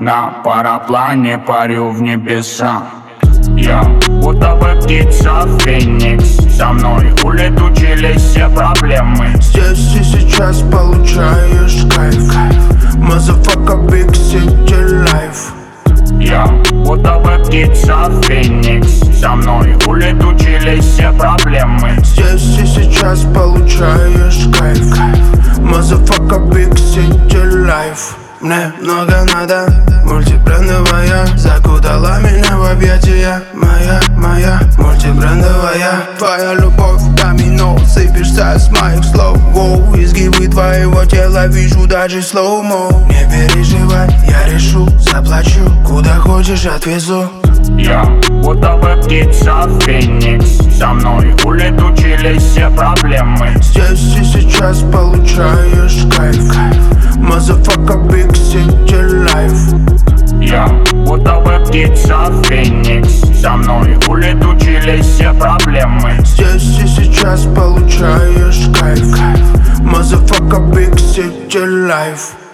На параплане парю в небеса. Я будто бы птица Феникс. Со мной улетучились все проблемы. Здесь и сейчас получаешь кайф. Motherfucker, big city life. Я будто бы птица Феникс. Со мной улетучились все проблемы. Здесь и сейчас получаешь кайф. Motherfucker, big city life. Мне много надо, мультибрендовая. Закутала меня в объятия. Моя мультибрендовая. Твоя любовь домино, сыпешься с моих слов. Воу, изгибы твоего тела вижу даже слоумо. Не переживай, я решу, заплачу. Куда хочешь, отвезу. Я будто бы птица Феникс. Со мной улетучились все проблемы. Здесь и сейчас получаешь кайф. Motherfucker, big city life. Я будто бы птица Феникс. Со мной улетучились все проблемы. Здесь и сейчас получаешь кайф. Motherfucker, big city life.